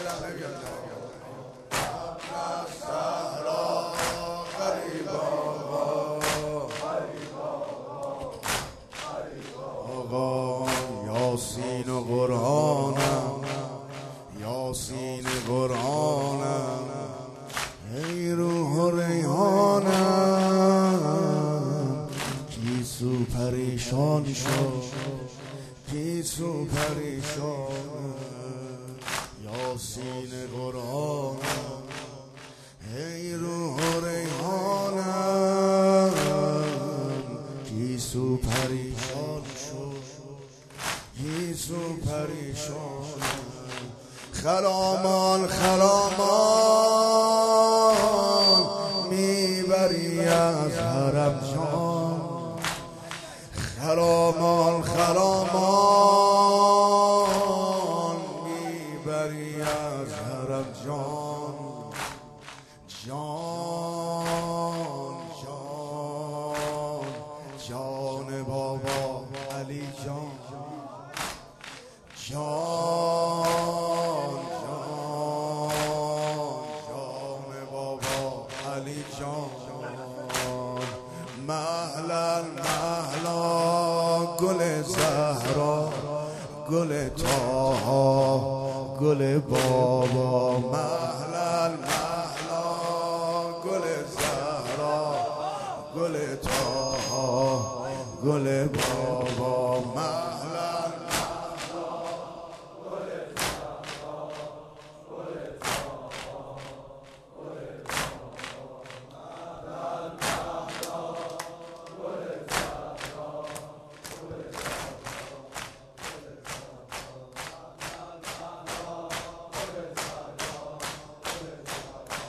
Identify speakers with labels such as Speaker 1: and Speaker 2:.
Speaker 1: آقا یاسین و قرآنم، یاسین قرآنم، ای روح و ریحانم، گیسو پریشان شد، گیسو پریشان. یاسین قرآنم، ای روح و ریحانم، گیسو پریشان شد، گیسو پریشان. خرامان خرامان میبری از حرم جان، خرامان خرامان میبری از حرم جان. جان جان جان بابا علی جان، جان جان جان بابا علی جان. مهلا مهلا گل زهرا، گل طاها، گل بابا. مهلا مهلا گل زهرا، گل طاها، گل بابا.